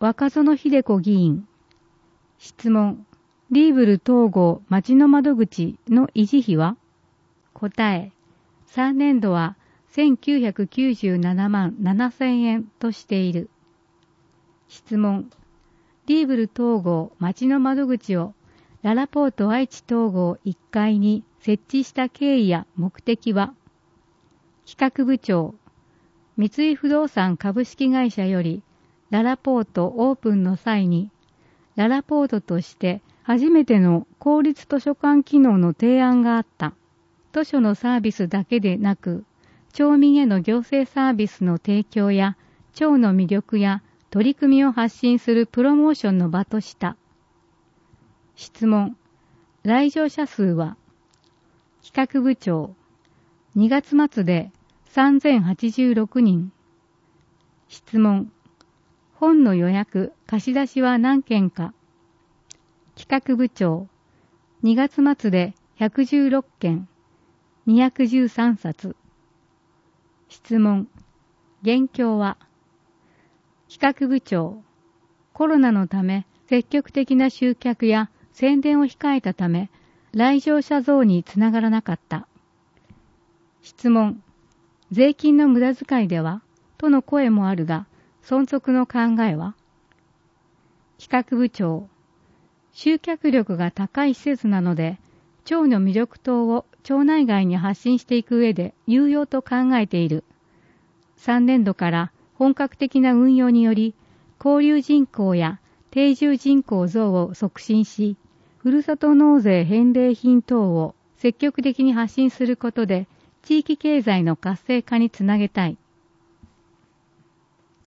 若園秀子議員。質問。リーブル統合町の窓口の維持費は？答え。3年度は1997万7000円としている。質問。リーブル統合町の窓口をララポート愛知統合1階に設置した経緯や目的は？企画部長。三井不動産株式会社よりララポートオープンの際にララポートとして初めての公立図書館機能の提案があった。図書のサービスだけでなく、町民への行政サービスの提供や町の魅力や取り組みを発信するプロモーションの場とした。質問。来場者数は？企画部長。2月末で3086人。質問。本の予約、貸し出しは何件か？企画部長。2月末で116件、213冊。質問。現況は？企画部長。コロナのため積極的な集客や宣伝を控えたため、来場者増につながらなかった。質問。税金の無駄遣いではとの声もあるが、存続の考えは？企画部長。集客力が高い施設なので、町の魅力等を町内外に発信していく上で有用と考えている。3年度から本格的な運用により、交流人口や定住人口増を促進し、ふるさと納税返礼品等を積極的に発信することで、地域経済の活性化につなげたい。